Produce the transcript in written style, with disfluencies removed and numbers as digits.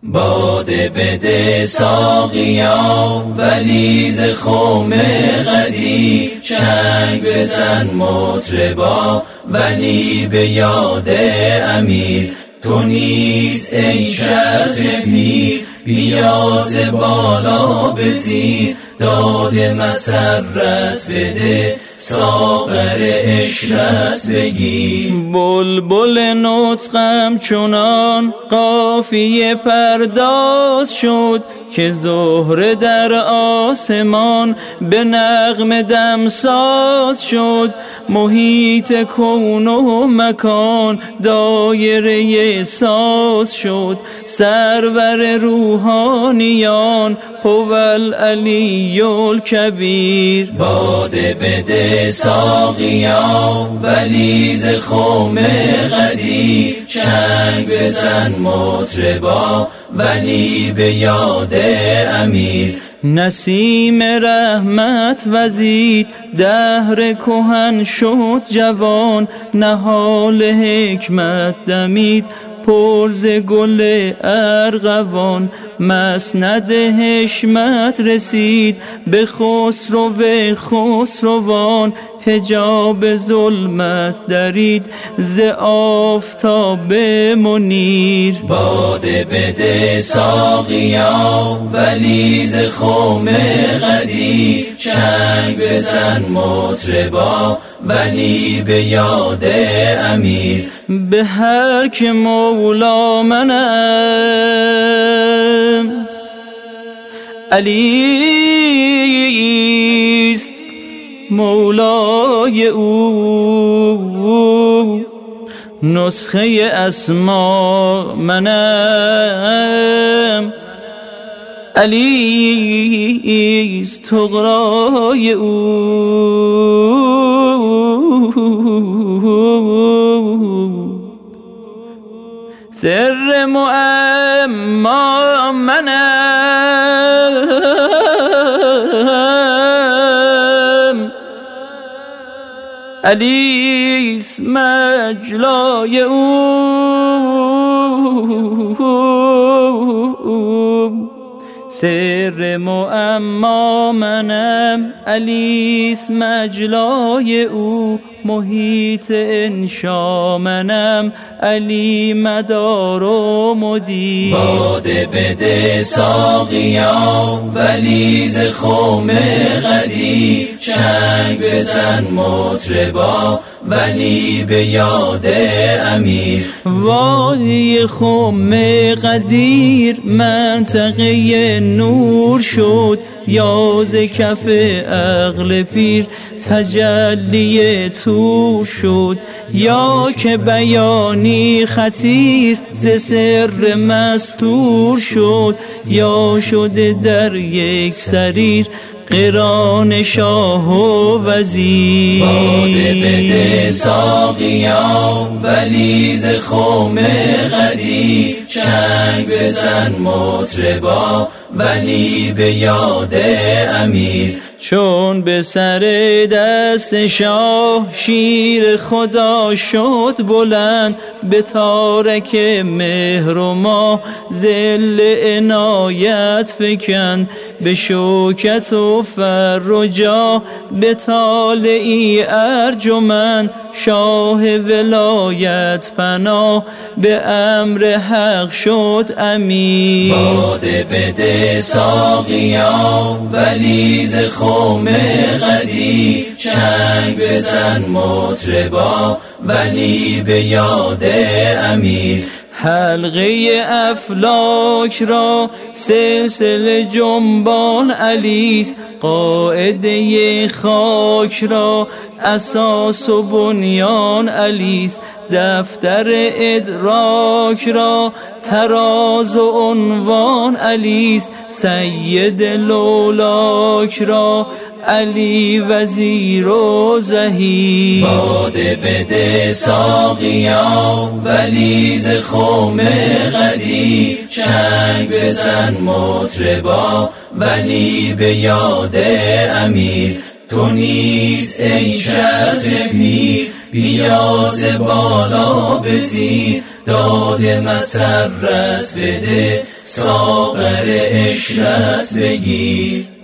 باده بده ساقیا ولی ز خم قدیر، چنگ بزن مطربا ولی به یاد امیر. تو نیز ای چرخ پیر بیا ز بالا به زیر، داد مسرت بده ساغر عشرت بگیر. بلبل نطقم چنان قافیه پرداز شد، که زهره در آسمان به نغمه دمساز شد. محیط کون و مکان دایره ساز شد، سرور روحانیان هو العلی الکبیر. باده بده ساقیا ولی ز خم قدیر، چنگ بزن مطربا ولی به یاد امیر. نسیم رحمت وزید دهر کهن شد جوان، نهال حکمت دمید پر ز گل ارغوان. مسند حشمت رسید به خسرو خسروان، حجاب ظلمت درید ز آفتاب منیر. باده بده ساقیا ولی ز خم قدیر، چنگ بزن مطربا ولی به یاد امیر. به هر که مولا منم علیست مولای او، نسخه اسما منم علیست طغرای او. سر معما منم علیست مجلای او. سر معما منم علیست مجلای او، محیط انشا منم علی مدار و مدیر. باده بده ساقیا ولی ز خم قدیر، چنگ بزن مطربا ولی به یاد امیر. وادی خم قدیر منطقه نور شد، یا ز کف عقل پیر تجلی طور شد. یا که بیانی خطیر ز سر مستور شد، یا شده در یک سریر قران شاه و وزیر. باده بده ساقیا ولی ز خم قدیر، چنگ بزن مطربا ولی به یاد امیر. چون به سر دست شاه شیر خدا شد بلند، به تارک مهر و ماه ذل عنایت فکند. به شوکت و فر و جاه به طالعی ارجمند، شاه ولایت پناه به امر حق شد امیر. باده بده ساقیا ولی ز خم قدیر، چنگ بزن مطربا ولی به یاد امیر. حلقه افلاک را سلسله جنبان علیست، قاعده خاک را اساس و بنیان علیست. دفتر ادراک را تراز و عنوان علیست، سید لولاک را علی وزیر و زهیر. باده بده ساقیا ولی ز خم قدیر، چنگ بزن مطربا ولی به یاد امیر. تو نیز ای چرخ پیر بیا ز بالا به زیر، داد مسرت بده، ساغر عشرت بگیر.